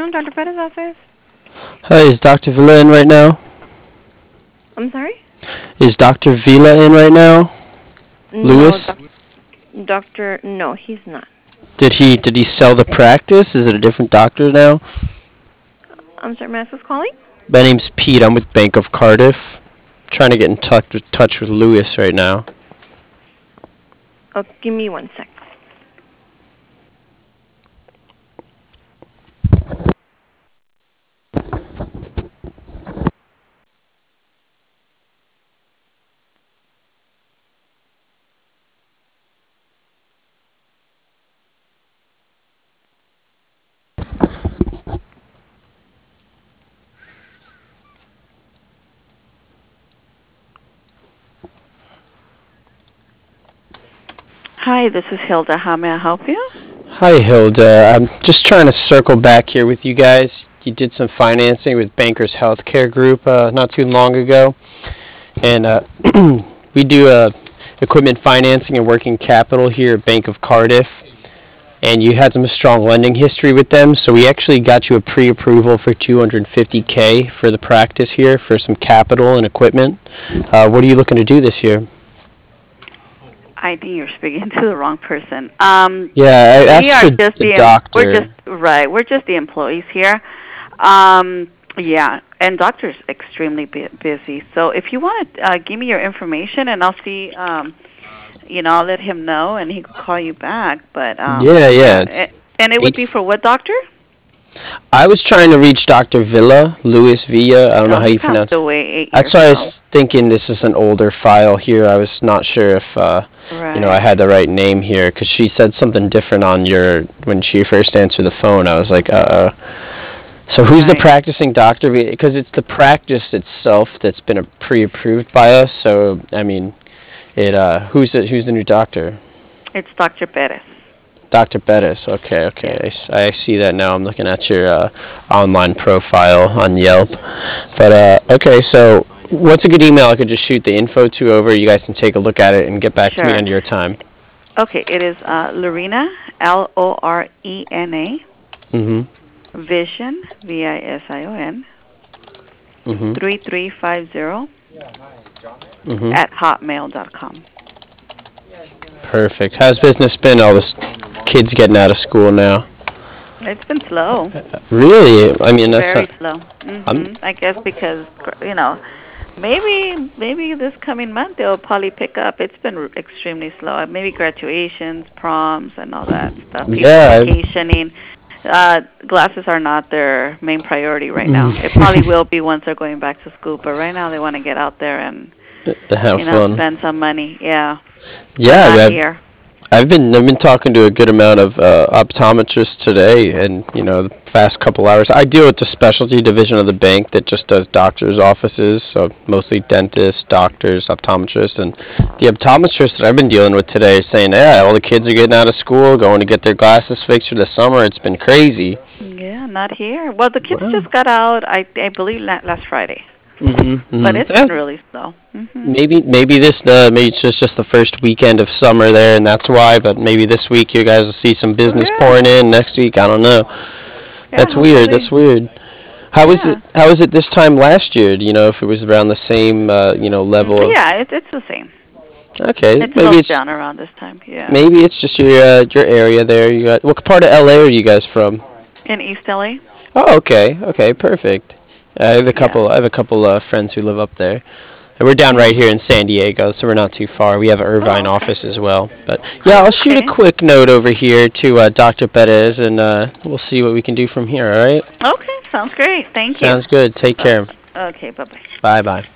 afternoon, Dr. Perez's office. Hi, is Dr. Villa in right now? I'm sorry? Is Dr. Villa in right now? No, Lewis? doctor. No, he's not. Did he sell the practice? Is it a different doctor now? I'm sorry, Mass is calling? My name's Pete. I'm with Bank of Cardiff. Trying to get in touch with Lewis right now. Oh, give me 1 sec. Hi, this is Hilda. How may I help you? Hi, Hilda. I'm just trying to circle back here with you guys. You did some financing with Bankers Healthcare Group not too long ago. And we do equipment financing and working capital here at Bank of Cardiff. And you had some strong lending history with them, so we actually got you a pre-approval for $250K for the practice here for some capital and equipment. What are you looking to do this year? I think you're speaking to the wrong person. Yeah, I asked for the doctor. We're just the employees here. Yeah, and doctor's extremely busy. So if you want to give me your information, and I'll see. I'll let him know, and he can call you back. But yeah. And it would be for what doctor? I was trying to reach Dr. Villa, Luis Villa. I don't know how you pronounce it. That's why I was thinking this is an older file here. I was not sure if I had the right name here, because she said something different on when she first answered the phone. I was like, So who's the practicing doctor? Because it's the practice itself that's been pre-approved by us. So I mean, who's the new doctor? It's Dr. Perez. Dr. Perez. Okay. I see that now. I'm looking at your online profile on Yelp. But okay, so what's a good email I could just shoot the info to over? You guys can take a look at it and get back to me under your time. Okay, it is Lorena, Lorena. Vision, Vision, 3350 at hotmail.com. Perfect. How's business been? All this kids getting out of school now. It's been slow. Really? I mean, that's very slow. I guess because maybe this coming month they'll probably pick up. It's been extremely slow. Maybe graduations, proms, and all that stuff. People vacationing. Glasses are not their main priority right now. It probably will be once they're going back to school, but right now they want to get out there and have fun. Spend some money. Yeah. Yeah, I've been talking to a good amount of optometrists today, and the past couple hours. I deal with the specialty division of the bank that just does doctors' offices, so mostly dentists, doctors, optometrists, and the optometrists that I've been dealing with today are saying, yeah, all the kids are getting out of school, going to get their glasses fixed for the summer. It's been crazy. Yeah, not here. Well, the kids just got out, I believe, last Friday. But it's been really slow. Maybe it's just the first weekend of summer there, and that's why. But maybe this week you guys will see some business pouring in. Next week, I don't know. That's weird. How was it this time last year? Do you know if it was around the same level? Yeah, it's the same. Okay, maybe it's down around this time. Yeah. Maybe it's just your area there. You got what part of LA are you guys from? In East LA. Oh, okay, perfect. I have a couple friends who live up there. And we're down right here in San Diego, so we're not too far. We have an Irvine office as well. But yeah, I'll shoot a quick note over here to Dr. Perez, and we'll see what we can do from here. All right? Okay, sounds great. Thank you. Sounds good. Take care. Okay, bye-bye. Bye-bye.